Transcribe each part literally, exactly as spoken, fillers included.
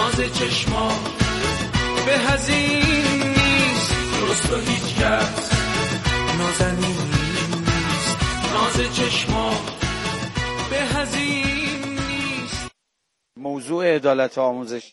ناز چشما به هزین نیست، درست و هیچ کس نازنین نیست، ناز چشما به هزین نیست. موضوع عدالت آموزشی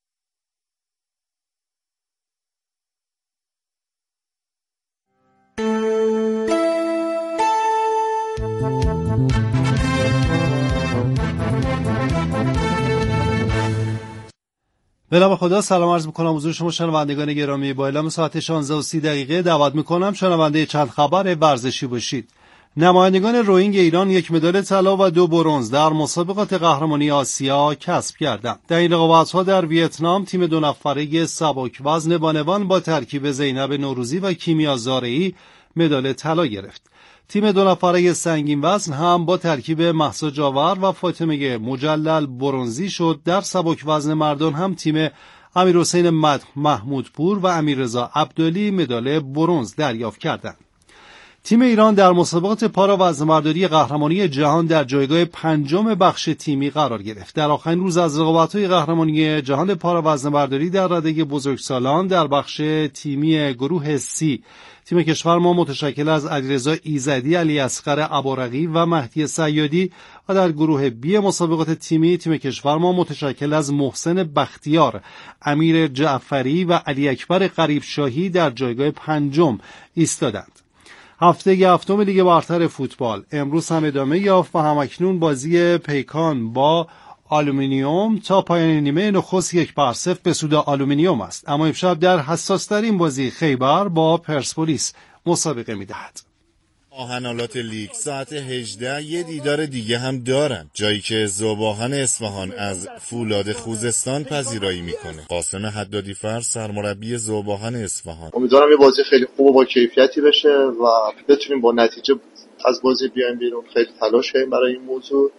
به نام خدا سلام عرض میکنم حضور شما شنوندگان گرامی. با اعلام ساعت شانزده و سی دقیقه دعوت میکنم شنونده چند خبر ورزشی باشید. نمایندگان روینگ ایران یک مدال طلا و دو برنز در مسابقات قهرمانی آسیا کسب کردند. در این رقابت‌ها در ویتنام تیم دو نفره سبک وزن بانوان با ترکیب زینب نوروزی و کیمیا زارعی مدال طلا گرفت. تیم دو نفره سنگین وزن هم با ترکیب مهسا جاور و فاطمه مجلل برنزی شد. در سبک وزن مردان هم تیم امیرحسین محمودپور و امیررضا عبدالی مدال برنز دریافت کردند. تیم ایران در مسابقات پارا وزنه‌برداری قهرمانی جهان در جایگاه پنجم بخش تیمی قرار گرفت. در آخرین روز از رقابت‌های قهرمانی جهان پارا وزنه‌برداری در رده بزرگسالان در بخش تیمی گروه سی، تیم کشور ما متشکل از علیرضا ایزدی، علی اصغر ابارقی و مهدی صیادی و در گروه بی مسابقات تیمی تیم کشور ما متشکل از محسن بختیار، امیر جعفری و علی اکبر قریب شاهی در جایگاه پنجم ایستادند. هفته هفتم لیگ برتر فوتبال امروز هم ادامه یافت و همکنون بازی پیکان با آلومینیوم تا پایان نیمه نخست یک بر صفر به سود آلومینیوم است. اما امشب در حساس‌ترین بازی خیبر با پرسپولیس مسابقه می‌دهد. آهنالات لیگ ساعت هجده یه دیدار دیگه هم دارن، جایی که ذوب‌آهن اصفهان از فولاد خوزستان پذیرایی میکنه. قاسم حدادی فر سرمربی ذوب‌آهن اصفهان: امیدوارم یه بازی خیلی خوب و با کیفیتی بشه و بتونیم با نتیجه از بازی بیایم بیرون. خیلی تلاش کردیم برای این موضوع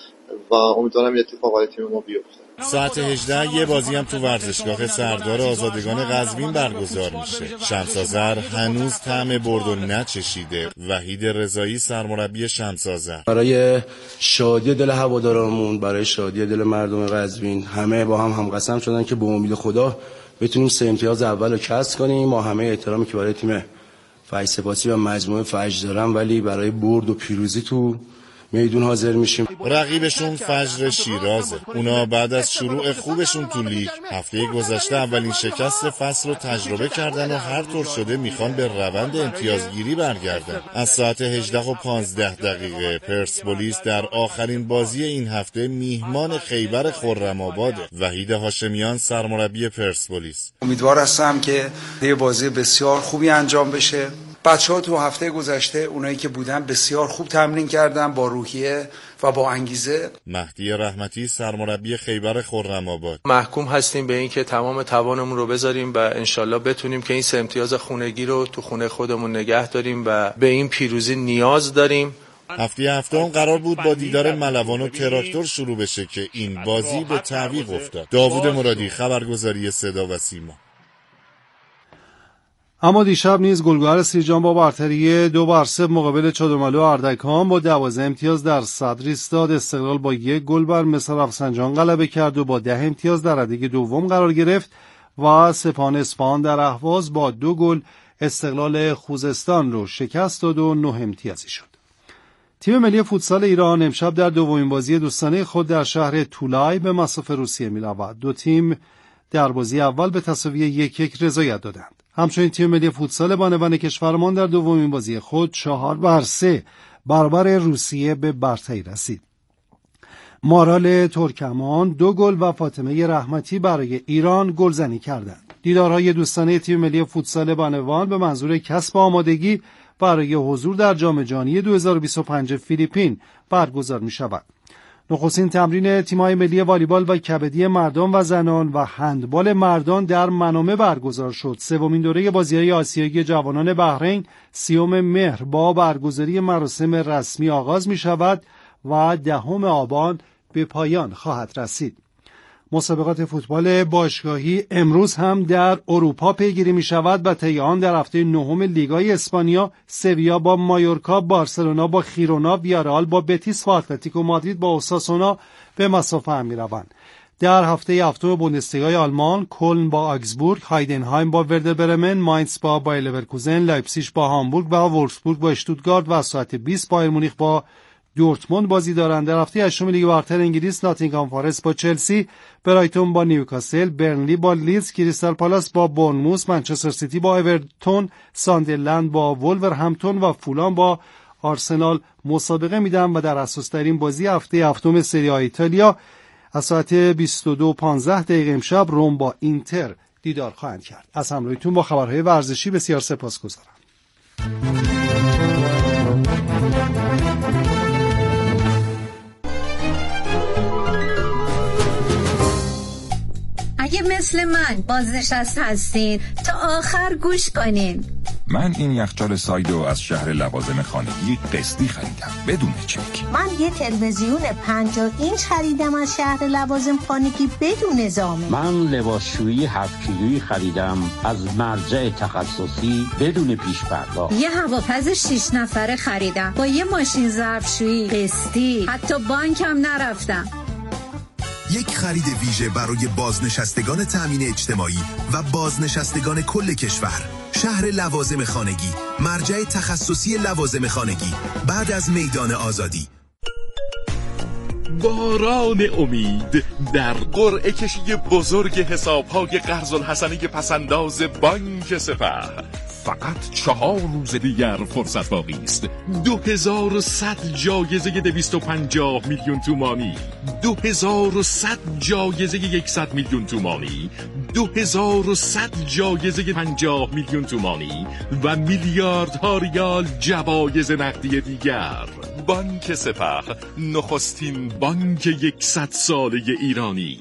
و امیدوارم یه اتفاق برای تیم ما بیفته. ساعت هجده یه بازی هم تو ورزشگاه سردار آزادگان قزوین برگزار میشه. شمس آذر هنوز طعم برد و نچشیده. وحید رضایی سرمربی شمس آذر: برای شادی دل هوادارانمون، برای شادی دل مردم قزوین، همه با هم هم قسم شدن که به امید خدا بتونیم سه امتیاز اول رو کسب کنیم. ما همه احترامی که برای تیم فیض‌سپاسی و مجموعه فجر دارم، ولی برای برد و پیروزی تو میدون حاضر میشیم. رقیبشون فجر شیرازه. اونا بعد از شروع خوبشون تو لیگ هفته گذشته اولین شکست فصل رو تجربه کردن و هر طور شده میخوان به روند امتیازگیری برگردن. از ساعت هجده و پانزده دقیقه پرسپولیس در آخرین بازی این هفته میهمان خیبر خرم‌آباده. وحید هاشمیان سرمربی پرسپولیس: امیدوار هستم که یه بازی بسیار خوبی انجام بشه. بچه‌ها تو هفته گذشته اونایی که بودن بسیار خوب تمرین کردن با روحیه و با انگیزه. مهدی رحمتی سرمربی خیبر خرم‌آباد: محکوم هستیم به این که تمام توانمون رو بذاریم و انشالله بتونیم که این سه امتیاز خونگی رو تو خونه خودمون نگه داریم و به این پیروزی نیاز داریم. هفته هفتم قرار بود با دیدار ملوان و تراکتور شروع بشه که این بازی به تعویق افتاد. داوود مرادی خبرگزاری صدا و سیما. اما دیشب نیز گلگهر سیرجان با برتری دو بر صفر مقابل چادرملو اردکان با دوازده امتیاز در صدر ایستاد. استقلال با یک گل بر مس رفسنجان غلبه کرد و با ده امتیاز در رده دوم قرار گرفت و سپاهان اصفهان در اهواز با دو گل استقلال خوزستان رو شکست داد و نه امتیازی شد. تیم ملی فوتسال ایران امشب در دومین بازی دوستانه خود در شهر تولای به مصاف روسیه می‌رود. دو تیم در بازی اول به تساوی یک یک رضایت دادند. همچنین تیم ملی فوتسال بانوان کشورمان در دومین بازی خود چهار بر سه برابر روسیه به برتری رسید. مارال ترکمان دو گل و فاطمه رحمتی برای ایران گلزنی کردند. دیدارهای دوستانه تیم ملی فوتسال بانوان به منظور کسب آمادگی برای حضور در جام جهانی دو هزار و بیست و پنج فیلیپین برگزار می شود. نخستین تمرین تیم‌های ملی والیبال و کبدی مردان و زنان و هندبال مردان در منامه برگزار شد. سومین دوره بازی‌های آسیایی جوانان بحرین سیوم مهر با برگزاری مراسم رسمی آغاز می شود و دهم آبان به پایان خواهد رسید. مسابقات فوتبال باشگاهی امروز هم در اروپا پیگیری می شود و طی آن در هفته نهم لیگای اسپانیا سویا با مایورکا، بارسلونا با خیرونا، ویارال با بتیس و اتلتیکو مادرید با اوساسونا به مسافه هم می روند. در هفته هفتم بوندسلیگای آلمان کلن با آگزبورگ، هایدنهایم با وردر برمن، ماینز با بایر لورکوزن، لایپزیگ با هامبورگ و وولفسبورگ با اشتوتگارت و ساعت بیست بایر مونیخ با دورتموند بازی دارند. در هفته هشتم لیگ برتر انگلیس ناتینگهام فارست با چلسی، برایتون با نیوکاسل، برنلی با لیدز، کریستال پالاس با بورنموث، منچستر سیتی با اورتون، ساندرلند با وولورهمپتون و فولام با آرسنال مسابقه میدن و در اساس‌ترین بازی هفته هفتم سری آ ایتالیا از ساعت بیست و دو و پانزده دقیقه امشب روم با اینتر دیدار خواهند کرد. از همراهیتون با خبرهای ورزشی بسیار سپاسگزارم. اگه مثل من بازنشسته هستین تا آخر گوش کنین. من این یخچال سایدو از شهر لوازم خانگی قسطی خریدم بدون چک. من یه تلویزیون پنجاه اینچ خریدم از شهر لوازم خانگی بدون زامن. من لباسشویی هفت کیلویی خریدم از مرجع تخصصی بدون پیش پرداخت. یه هواپز شش نفره خریدم با یه ماشین ظرفشویی قسطی، حتی بانکم نرفتم. یک خرید ویژه برای بازنشستگان تامین اجتماعی و بازنشستگان کل کشور. شهر لوازم خانگی، مرجع تخصصی لوازم خانگی، بعد از میدان آزادی. باران امید در قرعه کشی بزرگ حساب‌های قرض الحسنه پسنداز بانک سپه. فقط چهار روز دیگر فرصت باقی است. دو هزار و صد جایزه دویست و پنجاه میلیون تومانی، دو هزار و صد جایزه یکصد میلیون تومانی، دو هزار و صد جایزه پنجاه میلیون تومانی و میلیاردها ریال جوایز نقدی دیگر. بانک سپه، نخستین بانک یکصد ساله ایرانی.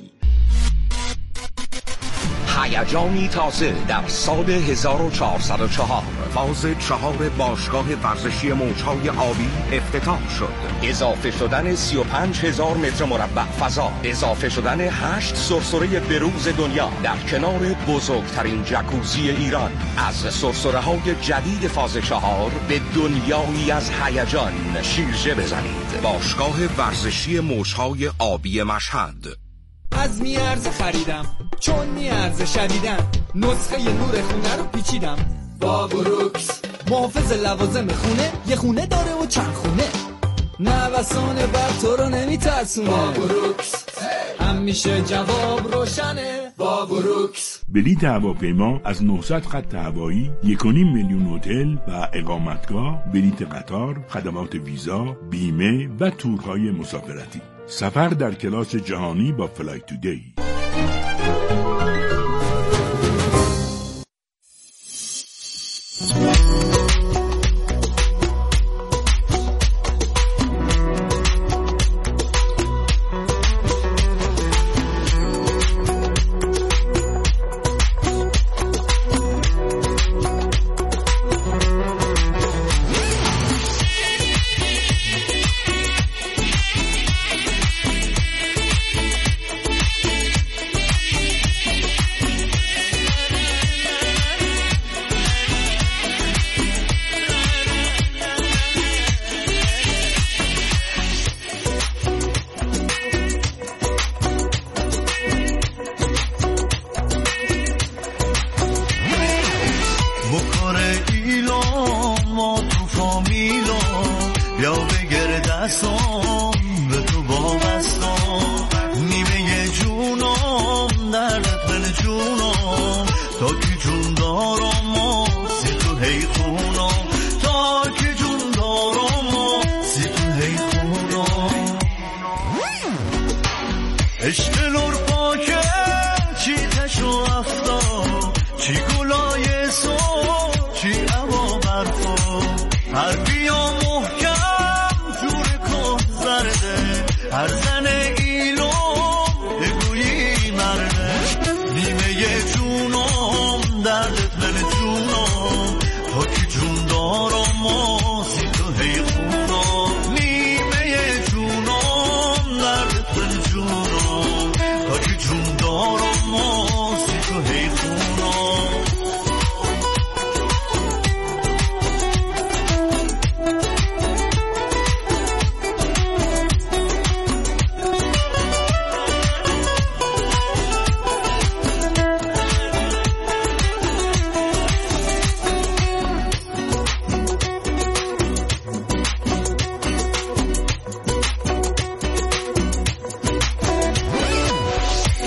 هیجانی تازه در سال هزار و چهارصد و چهار فاز چهار باشگاه ورزشی موج‌های آبی افتتاح شد. اضافه شدن سی و پنج هزار متر مربع فضا، اضافه شدن هشت سرسره بروز دنیا در کنار بزرگترین جکوزی ایران. از سرسره‌های جدید فاز چهار به دنیایی از هیجان شیرجه بزنید. باشگاه ورزشی موج‌های آبی مشهد. از میارزه خریدم چون میارزه شدیدم، نسخه ی نور خونه رو پیچیدم. با بروکس محافظ لوازم خونه، یه خونه داره و چند خونه، نوسان بر تو رو نمیترسونه. با بروکس همیشه جواب روشنه. با بروکس بلیط هواپیما از نهصد خط هوایی، یک و نیم میلیون هتل و اقامتگاه، بلیط قطار، خدمات ویزا، بیمه و تورهای مسافرتی. سفر در کلاس جهانی با فلای تودی.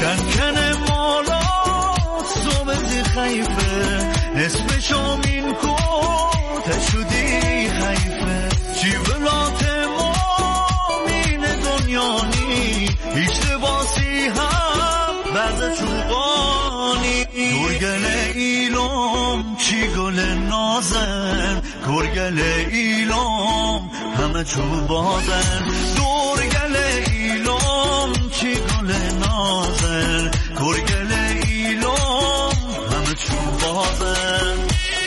کنکن مالا صوبت خیفه اسمشو مین کو تشودی خیفه چی ولات ما مین دنیانی هیچ لباسی هم برد چوبانی گرگل ایلام چی گل نازن گرگل ایلام همه چوبازن گرگل ایلام چی گل نازن گرگل ایلام همه چوبازن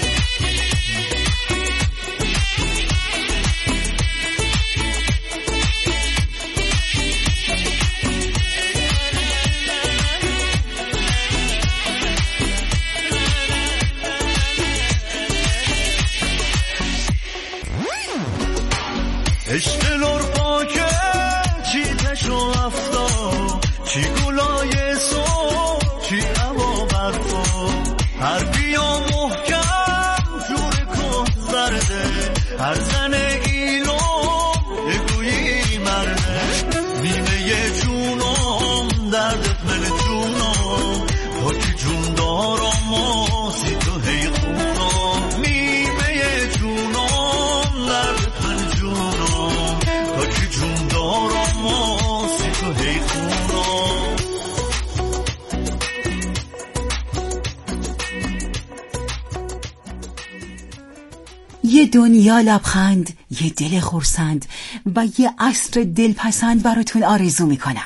اشتلور پاکه چی تشو افتا چی گلای سو چی عوا برفا هر بیا محکم جور که زرده هر زن ایلو اگویی مرده نیمه جونم دردت من جونم تا که جون دارم و سی تو هی خونم نیمه جونم دردت من جونم تا که جون دارم و سی تو هی خونم یه دنیا لبخند، یه دل خرسند و یه عصر دلپسند براتون آرزو میکنم.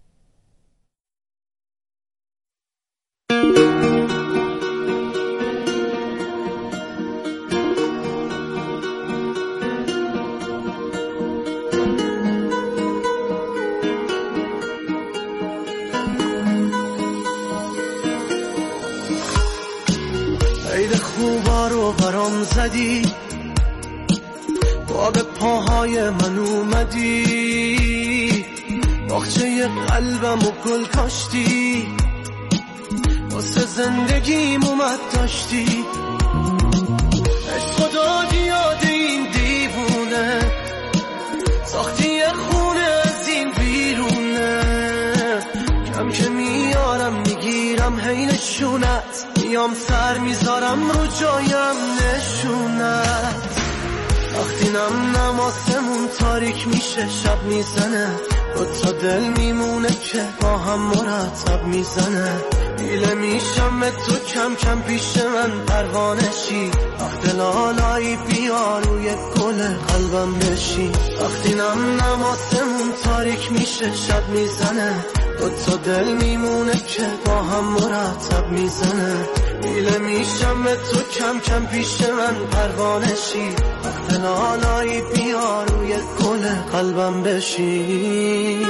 عید خوبا رو برام زدی با به پاهای من اومدی باغچه قلبم و گل کاشتی واسه زندگیم اومد داشتی عشق دادی یاد این دیوونه ساختی یه خونه از این بیرونه کم که میارم میگیرم هی نشونت میام سر میذارم رو جایم نشونت وقتی نم نماسمون تاریک میشه شب میزنه دو تا دل میمونه که با هم مرتب میزنه دیله میشم به تو کم کم پیش من پروانشی وقت لالایی بیا روی گل قلبم بشی وقتی نم نماسمون تاریک میشه شب میزنه دو تا دل میمونه که با هم مرتب میزنه دیله میشم به تو کم کم پیش من پروانشی وقت لالایی بیا روی گل قلبم بشی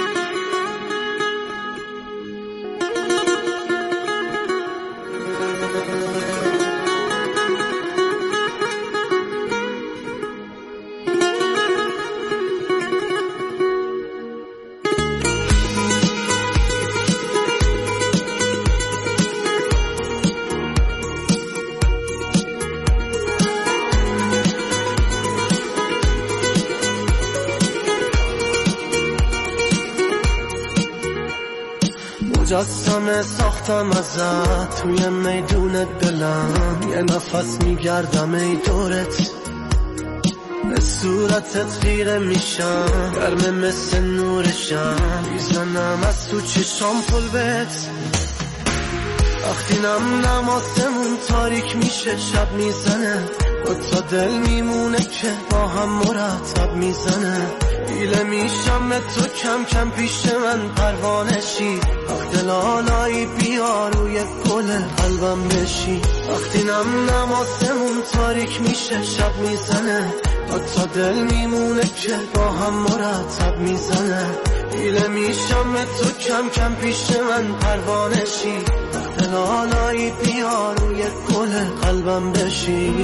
مجسمه ساختم ازت توی میدون دلم یه نفس میگردم ای دورت به صورتت خیره میشم گرمه مثل نورشم میزنم از تو چشام پل بهت وقتی نم نماسمون تاریک میشه شب میزنه دو تا دل میمونه که با هم مرتب میزنه دیله میشم به تو کم کم پیش من پروانشی وقت لالایی بیا روی گل قلبم بشی وقتی نم نماسمون تاریک میشه شب میزنه دو تا دل میمونه که با هم مرتب میزنه دیله میشم به تو کم کم پیش من پروانشی وقت لالایی بیا روی گل قلبم بشی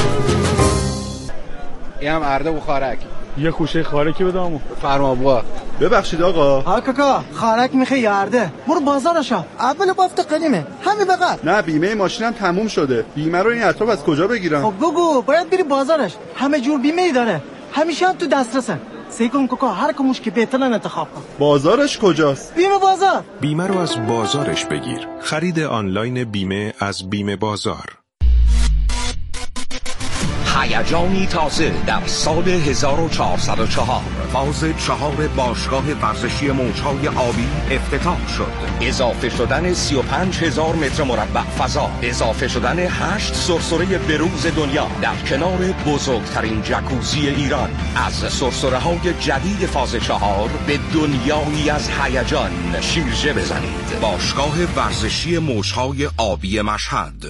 این هم ارده بخارک یه خوشه خارکی بدامو فرما بوا ببخشید آقا. ها کاکا خارک میخه یارده. برو بازارشا. اول بافت قدیمه. همین بقدر. نه بیمه ماشینم تموم شده. بیمه رو این اطراف از کجا بگیرم؟ خب بگو باید بری بازارش. همه جور بیمه ای داره. همیشه هم تو دسترسه. سعی کن کاکا هر کموش که بهترن انتخاب کن. بازارش کجاست؟ بیمه بازار. بیمه رو از بازارش بگیر. خرید آنلاین بیمه از بیمه بازار. هیجانی تازه در سال هزار و چهارصد و چهار فاز چهار باشگاه ورزشی موج‌های آبی افتتاح شد. اضافه شدن سی و پنج هزار متر مربع فضا، اضافه شدن هشت سرسره بروز دنیا در کنار بزرگترین جکوزی ایران. از سرسره‌های جدید فاز چهار به دنیایی از هیجان شیرجه بزنید. باشگاه ورزشی موج‌های آبی مشهد.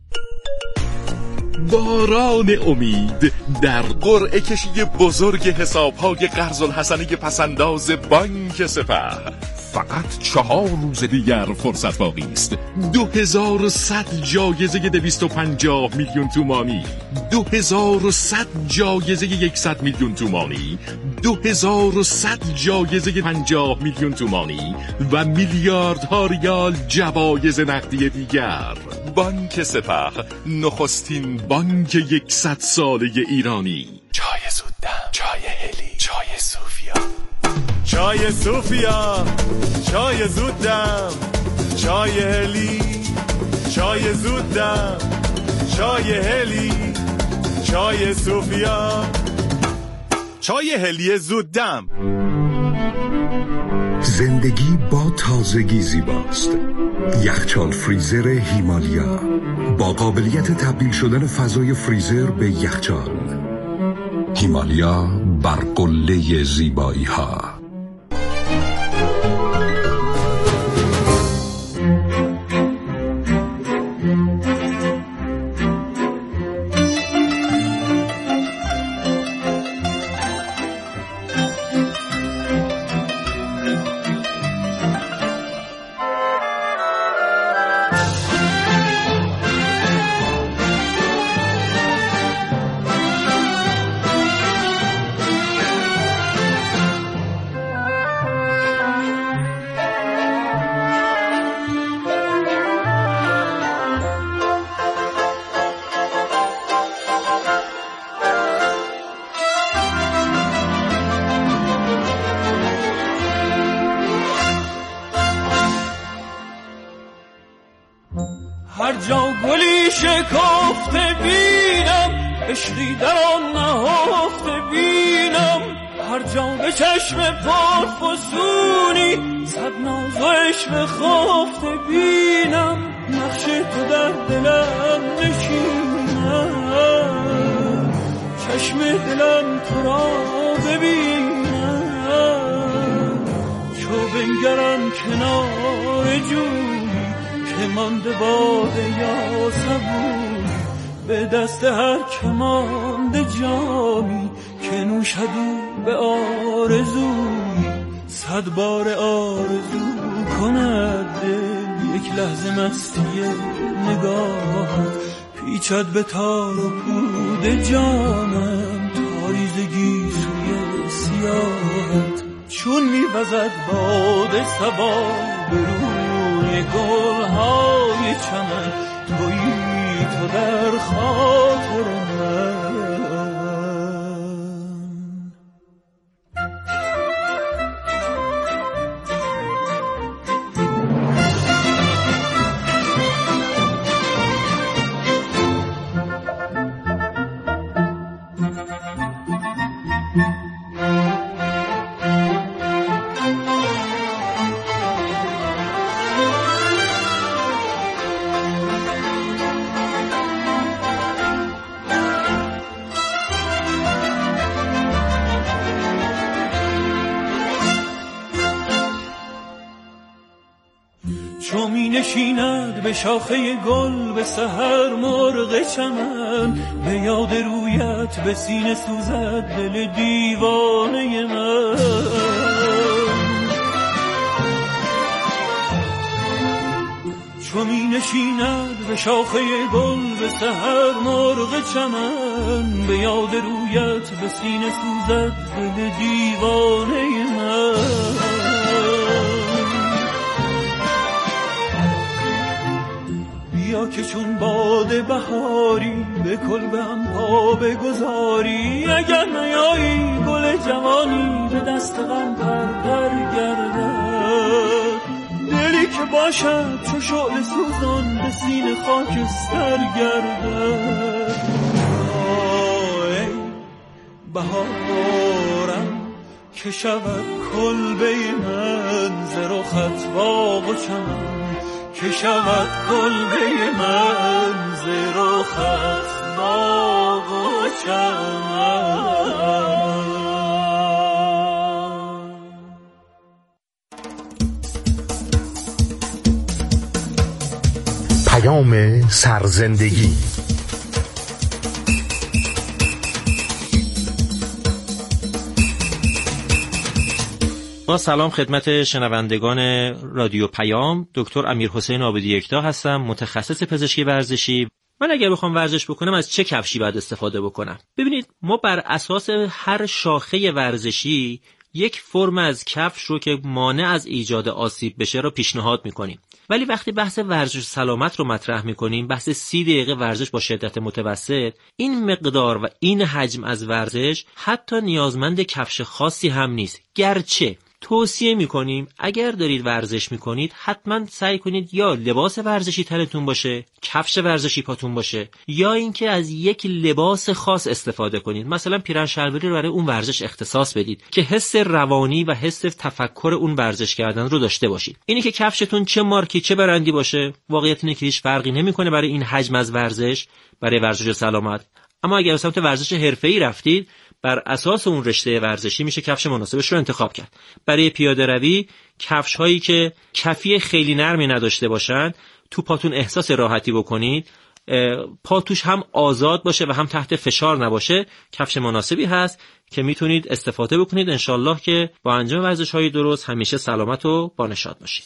باران امید در قرعه کشی بزرگ حساب‌های قرض الحسنی پسنداز بانک سپه. فقط چهار روز دیگر فرصت باقی است. دو هزار و صد جایزه دویست و پنجاه میلیون تومانی، دو هزار و صد جایزه صد میلیون تومانی، دو هزار و صد جایزه پنجاه میلیون تومانی و میلیاردها ریال جوایز نقدی دیگر. بانک سپه، نخستین بانک صد ساله ایرانی. چای زودم، چای هلی، چای صوفیا. چای صوفیا، چای زودم، چای هلی، چای زودم، چای هلی، چای صوفیا، چای هلی زودم. زندگی با تازگی زیباست. یخچال فریزر هیمالیا با قابلیت تبدیل شدن فضای فریزر به یخچال. هیمالیا بر قله زیبایی ها. هر جا گلی شکافته بینم، عشقی در آن نهفته بینم. هر جا به چشم پاک فسونی، صد ناز و عشق خافته بینم. نقش تو در دلم نشینم، چشم دلم تو را ببینم. چو بنگرم کنار جوی که مانده باده یا سبوی، به دست هر که مانده جامی که نوشدو به آرزوی. صد بار آرزو کند دل، یک لحظه مستی نگاهت پیچد به تار و پود جانم. تاریزگی سوی سیاهت چون میوزد باد صبا به روی گلهای چمن. تویی تو در خاطر من. چو می نشیند به شاخه گل به سحر مرغ چمن، به یاد رویت به سینه سوزد دل دیوانه من. چو چو می نشیند به شاخه گل به سحر مرغ چمن، به یاد رویت به سینه سوزد دل دیوانه من. بیا که چون باد بهاری به کلبه هم پا بگذاری، اگر نیایی گل جوانی به دست غم پرپر گردد. دلی که باشد چو شعله سوزان به سینه خاکستر گردد. ای بهارم که شود کلبه من ز رخت باغ و چمن، که شود کلبه من ز رخت باغ و چمن. پیام سرزندگی. با سلام خدمت شنوندگان رادیو پیام، دکتر امیرحسین عابدی یکتا هستم، متخصص پزشکی ورزشی. من اگر بخوام ورزش بکنم از چه کفشی باید استفاده بکنم؟ ببینید، ما بر اساس هر شاخه ورزشی یک فرم از کفش رو که مانع از ایجاد آسیب بشه رو پیشنهاد میکنیم. ولی وقتی بحث ورزش سلامت رو مطرح میکنیم، بحث سی دقیقه ورزش با شدت متوسط، این مقدار و این حجم از ورزش حتی نیازمند کفش خاصی هم نیست. گرچه توصیه میکنیم اگر دارید ورزش میکنید حتما سعی کنید یا لباس ورزشی تنتون باشه، کفش ورزشی پاتون باشه، یا اینکه از یک لباس خاص استفاده کنید. مثلا پیرن شلواری رو برای اون ورزش اختصاص بدید که حس روانی و حس تفکر اون ورزش کردن رو داشته باشید. اینی که کفشتون چه مارکی چه برندی باشه، واقعیت اینه که هیچ فرقی نمیکنه برای این حجم از ورزش، برای ورزش سلامت. اما اگر سمت ورزش حرفه‌ای رفتید، بر اساس اون رشته ورزشی میشه کفش مناسبش رو انتخاب کرد. برای پیاده روی کفش هایی که کفی خیلی نرمی نداشته باشن، تو پاتون احساس راحتی بکنید، پا توش هم آزاد باشه و هم تحت فشار نباشه، کفش مناسبی هست که میتونید استفاده بکنید. انشالله که با انجام ورزش های درست همیشه سلامت و با نشاط باشید.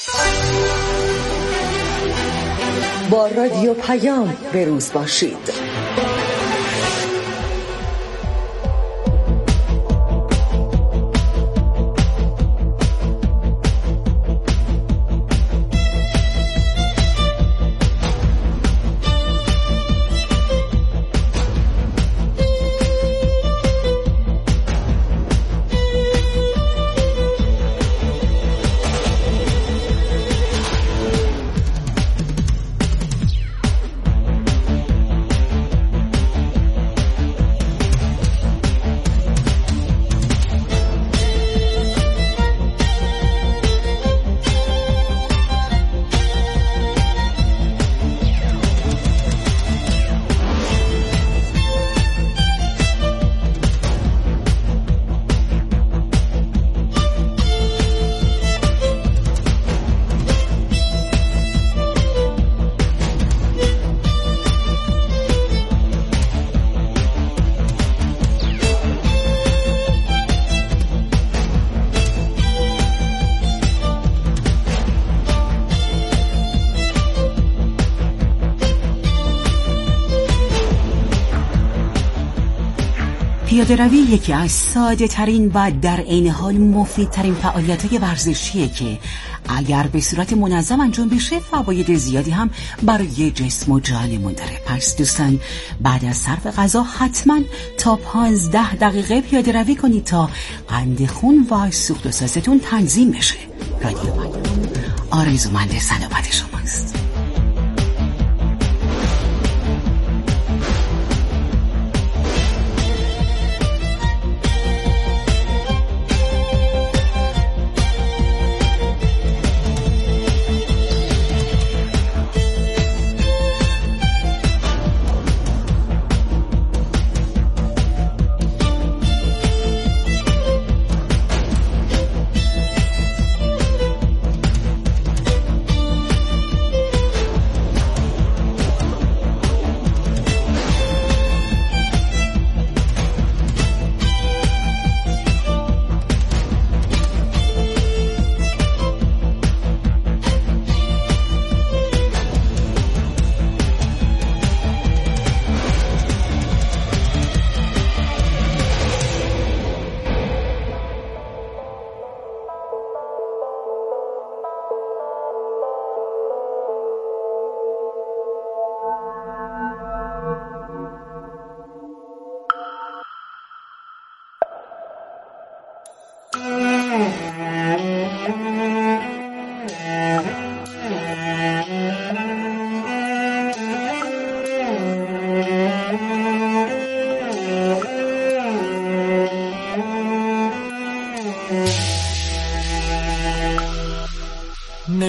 با رادیو پیام به روز باشید. پیاده روی یکی از ساده ترین و در عین حال مفید ترین فعالیت های ورزشیه که اگر به صورت منظم انجام بشه فواید زیادی هم برای جسم و جانمون داره. پس دوستان، بعد از صرف غذا حتما تا پانزده دقیقه پیاده روی کنید تا قند خون و سوخت و سازتون تنظیم بشه. رادیو پیام آرزومند سلامت شماست.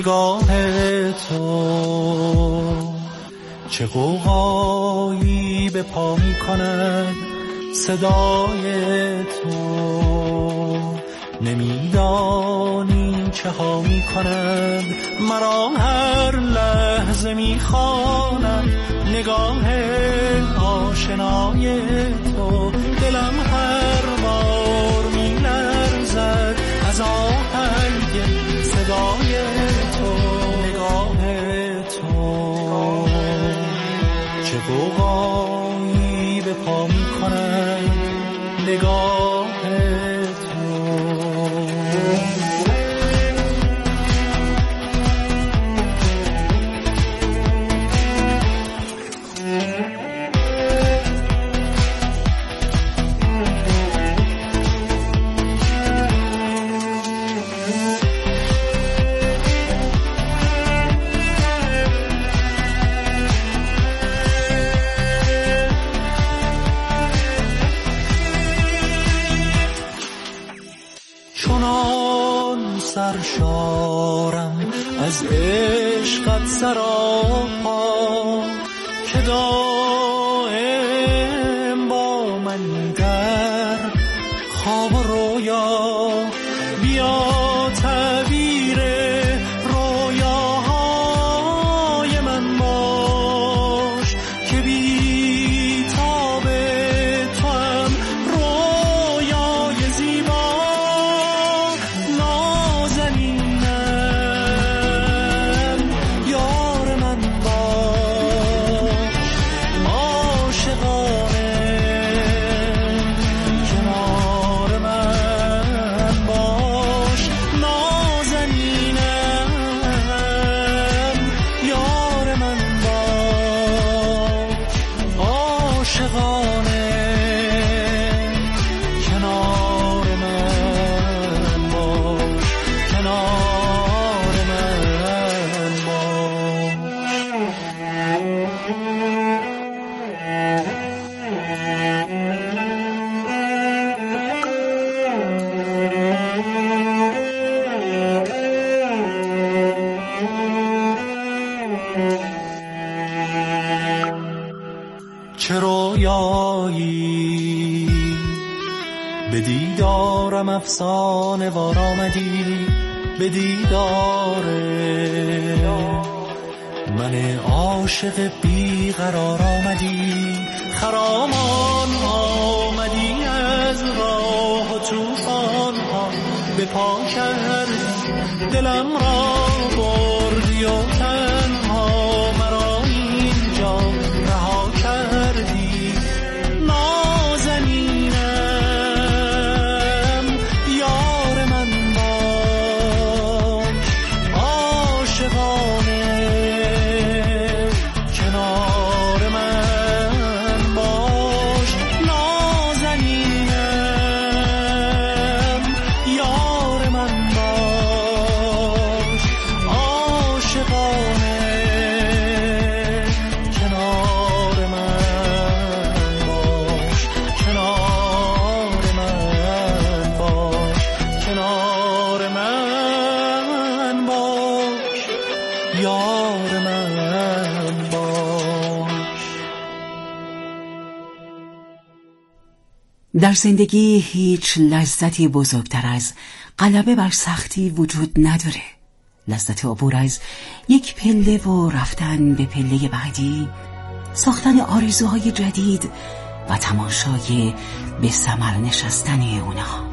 نگاه تو چه غوغایی به پا می کند صدای تو نمیدانی چه ها می کند مرا هر لحظه می خواند نگاه آشنای تو دلم هر بار می لرزد از آهنگ صدای تو نگاه تو چه غوغایی به پا می کند نگاه سرشارم از عشقت سراپا که دائم با من در خواب و رویا بیا تعبیر رویاهای من باش که بی تاب تو هم رویای زیبا چه رویایی به دیدارم افسانه وار آمدی به دیدار من عاشق بی قرار آمدی خرامان آمدی از راه و طوفان ها به پا کردی دلم را بردی و تنها مرا اینجا رها کردی نازنینم یار من باش عاشقانه کنار من باش نازنینم یار من باش عاشقانه کنار من باش کنار من باش کنار من باش یار من باش. در زندگی هیچ لذتی بزرگتر از غلبه بر سختی وجود نداره. لذت عبور از یک پله و رفتن به پله بعدی، ساختن آرزوهای جدید و تماشای به ثمر نشستن اونا.